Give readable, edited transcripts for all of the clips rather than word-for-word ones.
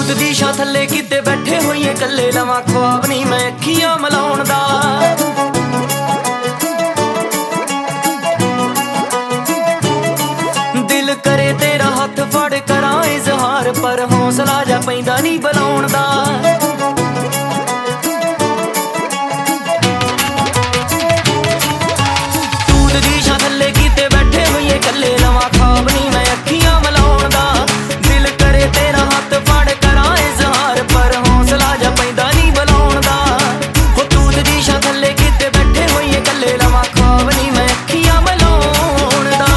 ਤੂਤ ਦੀ ਛਾਂ ਥੱਲੇ ਕਿਤੇ ਬੈਠੇ ਹੋਈਏ ਕੱਲੇ ਲਵਾਂ ख्वाब नहीं मैं ਅੱਖੀਆਂ ਮਲਾਉਣ ਦਾ ਦਿਲ ਕਰੇ ਤੇਰਾ ਹੱਥ ਫੜ ਕਰਾਂ ਇਜ਼ਹਾਰ ਪਰ ਹੌਸਲਾ ਜਾ ਪੈਂਦਾ ਨਹੀਂ ਬੁਲਾਉਣ ਦਾ ਤੂਤ ਦੀ ਛਾਂ ਥੱਲੇ ਕਿਤੇ ਬੈਠੇ ਹੋਈਏ ਕੱਲੇ ਲਵਾਂ ख्वाब नहीं मैं ਅੱਖੀਆਂ ਮਲਾਉਣ ਦਾ ਦਿਲ ਕਰੇ ਤੇਰਾ ਹੱਥ ਫੜ ਕਰਾਂ ਇਜ਼ਹਾਰ ਪਰ ਹੌਸਲਾ ਜਾ ਪੈਂਦਾ ਨਹੀਂ ਬੁਲਾਉਣ ਦਾ ਹੋ ਤੂਤ ਦੀ ਛਾਂ ਥੱਲੇ ਕਿਤੇ ਬੈਠੇ ਹੋਈਏ ਕੱਲੇ ਲਵਾਂ ख्वाब नहीं मैं ਅੱਖੀਆਂ ਮਲਾਉਣ ਦਾ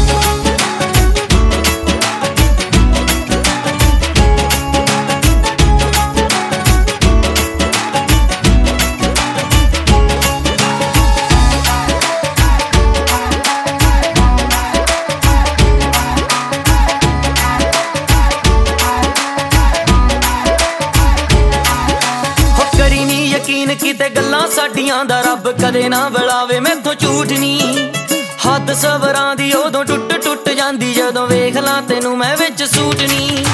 ਯਕੀਨ ਕੀਤੇ ਗੱਲਾਂ ਸਾਡੀਆਂ ਦਾ ਰੱਬ ਕਦੇ ਨਾ ਬੁਲਾਵੇ ਮੈਥੋਂ ਝੂਠ ਨਹੀਂ ਹੱਦ ਸਬਰਾਂ ਦੀ ਉਦੋਂ ਟੁੱਟ ਜਾਂਦੀ ਜਦੋਂ ਵੇਖ ਲਾਂ ਤੈਨੂੰ ਮੈਂ ਵਿੱਚ ਸੂਟ ਨਹੀਂ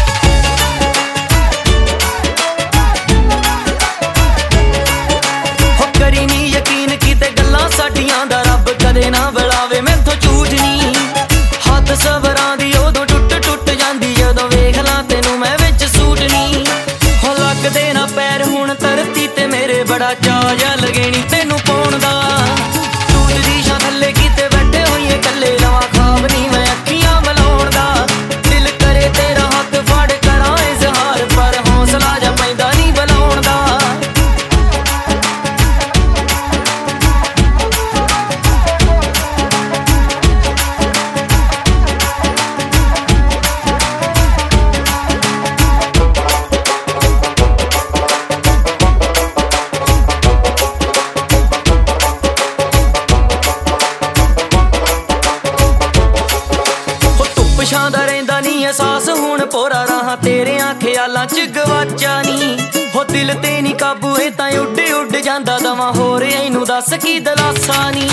ਹੋ ਕਰੀ ਨੀ ਯਕੀਨ ਕੀਤੇ ਗੱਲਾਂ ਸਾਡੀਆਂ ਦਾ ਰੱਬ ਕਦੇ ਨਾ ਬੁਲਾਵੇ ਮੈਥੋਂ ਝੂਠ ਨਹੀਂ ਹੱਦ ਸਬਰਾਂ ਦੀ ਉਦੋਂ ਟੁੱਟ ਜਾਂਦੀ ਜਦੋਂ ਵੇਖ ਲਾਂ ਤੈਨੂੰ ਮੈਂ ਵਿੱਚ ਸੂਟ ਨਹੀਂ ਹੋ ਲੱਗਦੇ ਨਾ ਪੈਰ ਹੁਣ ਧਰਤੀ ਤੇ ਮੇਰੇ ਬੜਾ ਚਾਅ ਜਾ ਲਗੇ ਨੀ ਤੈਨੂੰ ਪਾਉਣ ਦਾ ਤੂਤ ਦੀ ਛਾਂ ਥੱਲੇ ਕਿਤੇ ਬੈਠੇ ਹੋਈਏ ਕੱਲੇ ਲਵਾਂ ख्वाब नहीं मैं ਅੱਖੀਆਂ ਮਲਾਉਣ ਦਾ ਦਿਲ ਕਰੇ ਤੇਰਾ ਹੱਥ ਫੜ ਕਰਾਂ ਇਜ਼ਹਾਰ ਪਰ ਹੌਸਲਾ ਜਾ ਪੈਂਦਾ ਨਹੀਂ ਬੁਲਾਉਣ ਦਾ ਪਛਾਂਦਾ ਰਹਿੰਦਾ ਨੀ ਅਹਿਸਾਸ ਹੁਣ ਪੋਰਾ ਰਹਾ ਤੇਰਿਆਂ ਖਿਆਲਾਂ ਚ ਗਵਾਚਾ ਨੀ ਹੋ ਦਿਲ ਤੇ ਨੀ ਕਾਬੂ ਇਹ ਤਾਂ ਉੱਡ ਜਾਂਦਾ ਦਵਾਂ ਹੋਰ ਇਹਨੂੰ ਦੱਸ ਕੀ ਦਲਾਸਾ ਨੀ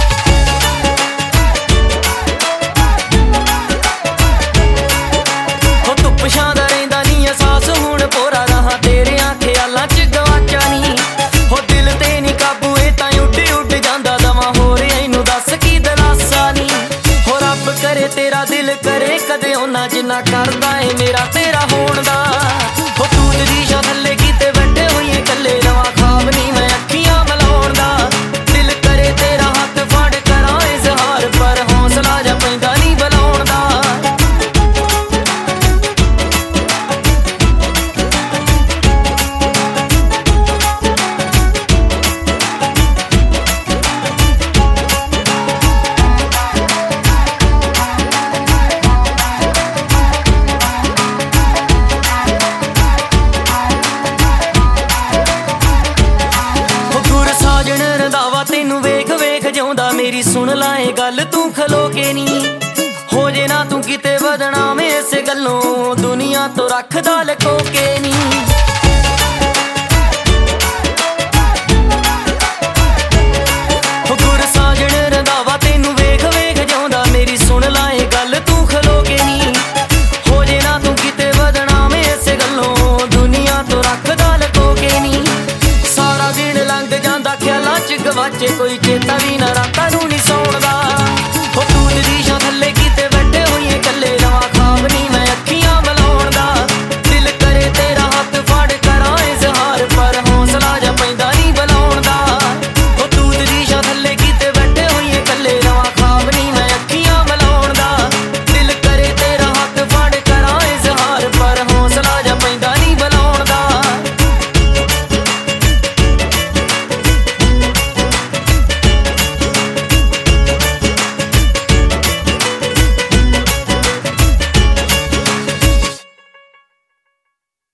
ਹੋ ਤੂੰ ਪਛਾਂਦਾ ਰਹਿੰਦਾ ਨੀ ਅਹਿਸਾਸ ਹੁਣ ਪੋਰਾ ਰਹਾ ਤੇਰਿਆਂ ਖਿਆਲਾਂ ਚ ਗਵਾਚਾ ਨੀ ਹੋ ਦਿਲ ਤੇ ਨੀ ਕਾਬੂ ਇਹ ਤਾਂ ਉੱਡ ਜਾਂਦਾ ਦਵਾਂ ਹੋਰ ਇਹਨੂੰ ਦੱਸ ਕੀ ਦਲਾਸਾ ਨੀ ਹੋ ਰੱਬ ਕਰੇ ਤੇਰਾ ਦਿਲ ਕਰੇ ਕਦੇ ਉਹਨਾਂ ਜਿੰਨਾ ਕਰਦਾ ਏ ਮੇਰਾ ਤੇਰਾ ਹੋਣ ਦਾ ਹੋ ਤੂਤ ਦੀ ਛਾਂ ਥੱਲੇ ਕਿਤੇ ਬੈਠੇ ਹੋਈਏ ਕੱਲੇ ਲਵਾਂ ख्वाब नहीं मैं ਅੱਖੀਆਂ ਮਲਾਉਣ ਦਾ ਦਿਲ ਕਰੇ ਤੇਰਾ ਹੱਥ ਫੜ ਕਰਾਂ ਇਜ਼ਹਾਰ ਪਰ ਹੌਸਲਾ ਜਾ ਪੈਂਦਾ ਨਹੀਂ ਬੁਲਾਉਣ ਦਾ ਤੈਨੂੰ ਵੇਖ ਜਿਉਂਦਾ ਮੇਰੀ ਸੁਣ ਲਾਏ ਗੱਲ ਤੂੰ ਖਲੋ ਕੇ ਨੀ ਹੋ ਜੇ ਨਾ ਤੂੰ ਕਿਤੇ ਬਦਨਾਮ ਇਸੇ ਗੱਲੋਂ ਦੁਨੀਆ ਤੋਂ ਰੱਖਦਾ ਲਕੋ ਕੇ ਨੀ